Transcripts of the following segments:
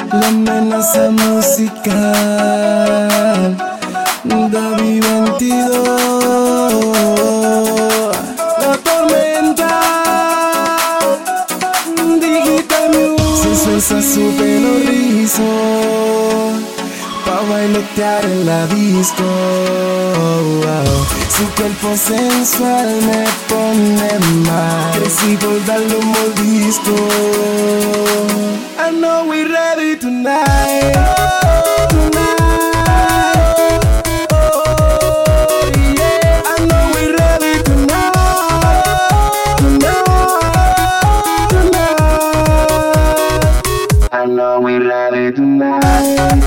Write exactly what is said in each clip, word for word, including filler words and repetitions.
La amenaza musical, David veintidós, la tormenta, Digital Music. Se suelza su pelo rizo pa' bailotear en la disco. Su cuerpo sensual me pone mal, crecí por darle un mordisco. I know we're ready tonight, tonight. Oh yeah, I know we're ready tonight, tonight, tonight. I know we're ready tonight.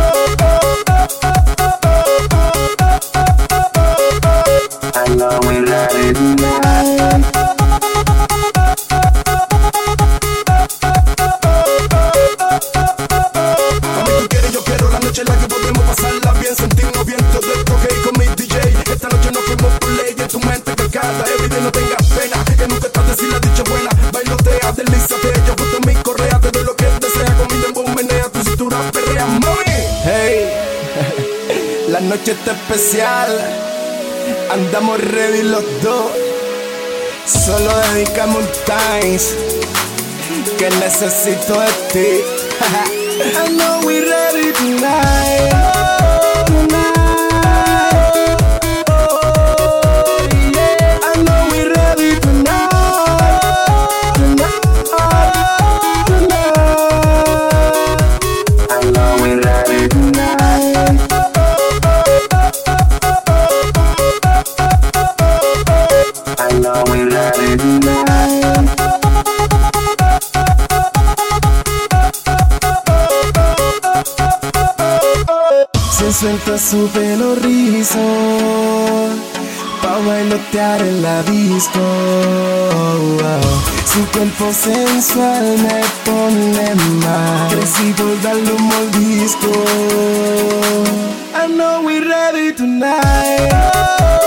I know we're ready tonight. Mami, tú quieres, yo quiero la noche en la que podemos pasarla bien, sentirnos bien, todo esto que con mi D J. Esta noche nos fuimos por ley, en tu mente cargada. Everyday no tengas pena, que nunca estás de decir la dicha buena. Bailotea, deslízate, yo gusto mi correa, te doy lo que desea. Con mi dembow menea tu cintura, perrea, mami. Hey, la noche está especial, andamos ready los dos. Solo dedicamos un times que necesito de ti. I know we're ready tonight, tonight. Oh yeah, I know we're ready tonight, tonight, tonight. I know we're ready tonight. I know we're ready tonight. Se suelta su pelo rizo pa' bailotear en la disco. Su cuerpo sensual me pone mal, crecí por darle un mordisco. I know we're ready tonight.